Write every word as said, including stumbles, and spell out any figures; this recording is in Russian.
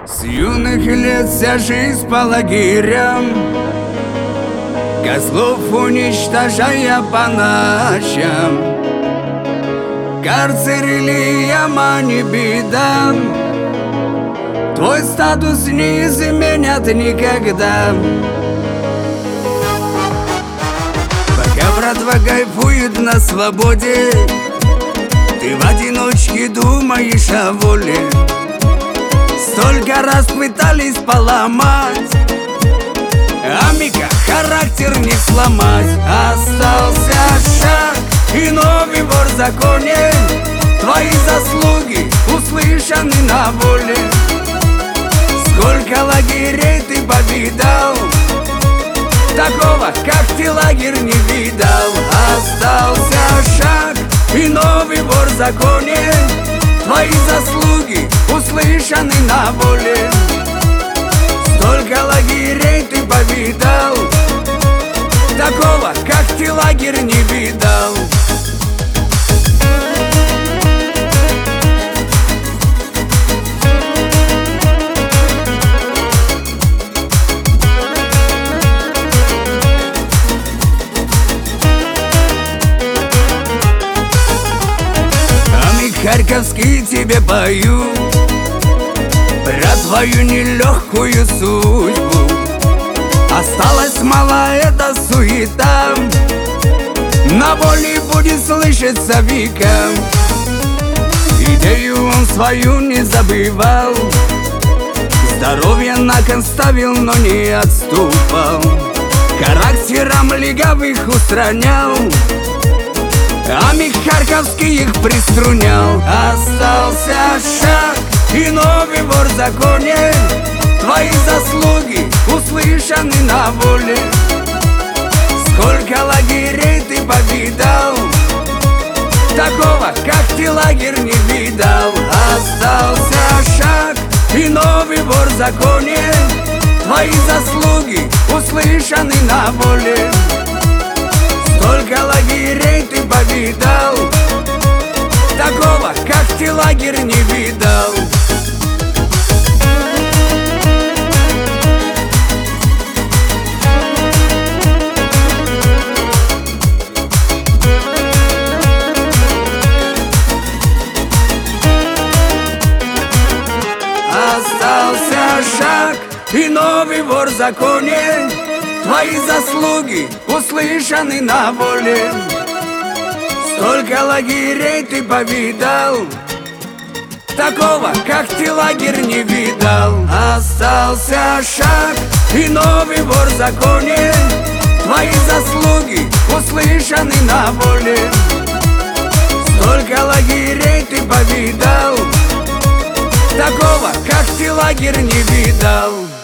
С юных лет вся жизнь по лагерям, козлов уничтожая по ночам. Карцер или яма не беда, твой статус не изменят никогда. Пока братва кайфует на свободе, ты в одиночке думаешь о воле. Столько раз пытались поломать, а Мика характер не сломать. Остался шаг и новый вор в законе, твои заслуги услышаны на воле. Сколько лагерей ты повидал, такого, как ты, лагерь не видал. Остался шаг и новый вор в законе, твои заслуги услышаны на воле. Столько лагерей ты повидал, такого, как ты, лагерь не видал. Харьковский тебе пою про твою нелегкую судьбу. Осталась мало эта суета, на воле будет слышаться века. Идею он свою не забывал, здоровье на кон ставил, но не отступал. Характером легавых устранял, а Мик Харьковский их приструнял. Остался шаг и новый вор в законе, твои заслуги услышаны на воле. Сколько лагерей ты повидал, такого, как ты, лагерь не видал. Остался шаг и новый вор в законе, твои заслуги услышаны на воле. Сколько лагерей ты повидал, такого, как ты, лагерь не видал. Остался шаг и новый вор в законе, твои заслуги услышаны на воле. Сколько лагерей ты повидал, такого, как ты, лагерь не видал. Остался шаг и новый вор в законе, твои заслуги услышаны на воле. Сколько лагерей ты повидал, такого, как ты, лагерь не видал.